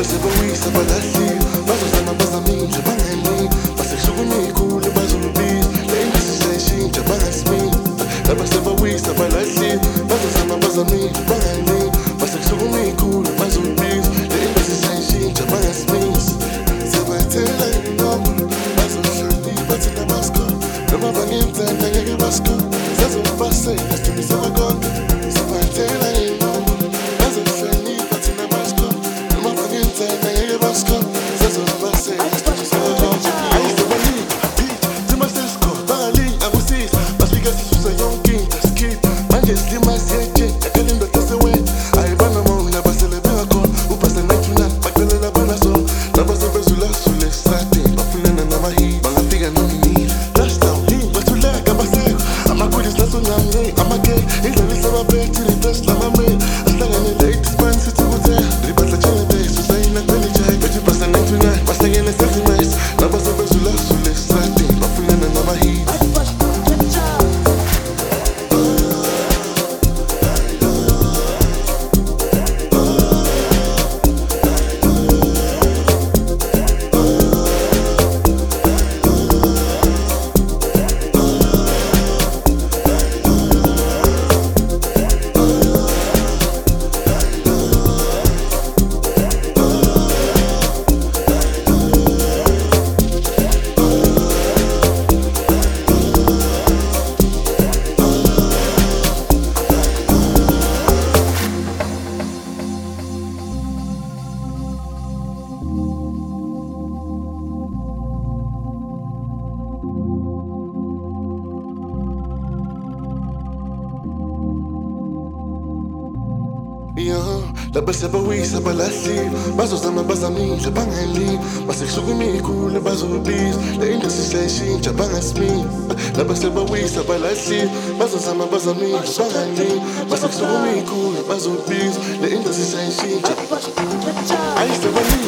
sebawisa balahli bazozama bazaminje bangani basekusukunikule bazolubisa le into sisayishintsha bangasimi laba sebawisa balahli bazozama bazaminje bangani basekusukunikule bazolubisa le into sisayishintsha bangasimisi sebathela inombolo bazohloni bathi namasko noma bangenzani angeke basko sazobasela sidumisa konke sebathela inombolo bazohloni bathi namasko noma bangenzani angeke basko sazobasela sidumisa konke ayisebali zimasesko bali akusisi bafika sisusa yonke into skip manje silima siyeje yakalindo tasewe ayibana mona baselebeka khona ubasa nathuna bacelela bona so laba sebezula sule sade bafunana namahi bangafika nomini last down bathuleka baseko amakulis nasonyamne amake indlela isabaphethi refresh lamame asihlangane ladies man sithi kuthe ribasa chele base usayina kweli jay bethi basa nathuna bahlangene seximate laba sebezula sule sade bafunana namahi laba sebawisa balahli bazozama bazaminje bangani basekusukunikule bazolubisa le into sisayishintsha bangasimi laba sebawisa balahli bazozama bazaminje bangani basekusukunikule bazolubisa le into sisayishintsha ayisebali